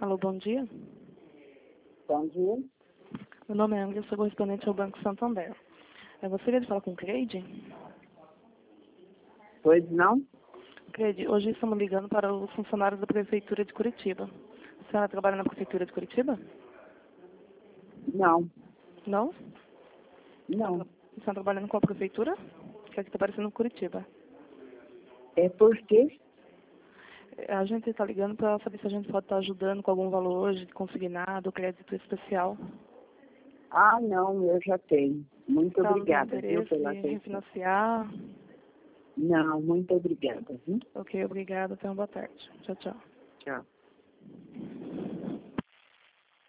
Alô, bom dia. Bom dia. Meu nome é André, sou correspondente ao Banco Santander. Eu gostaria de falar com o Cleide. Pois não? Cleide, hoje estamos ligando para os funcionários da Prefeitura de Curitiba. A senhora trabalha na Prefeitura de Curitiba? Não. Não? Não. A senhora trabalhando com a Prefeitura? Que aqui está aparecendo Curitiba. É porque? A gente está ligando para saber se a gente pode estar ajudando com algum valor hoje, consignado, crédito especial. Ah, não, eu já tenho. Muito Caso tenha obrigada, viu, interesse pela em atenção. refinanciar. Não, muito obrigada, viu? Ok, obrigada. Tenha uma boa tarde. Tchau, tchau. Tchau.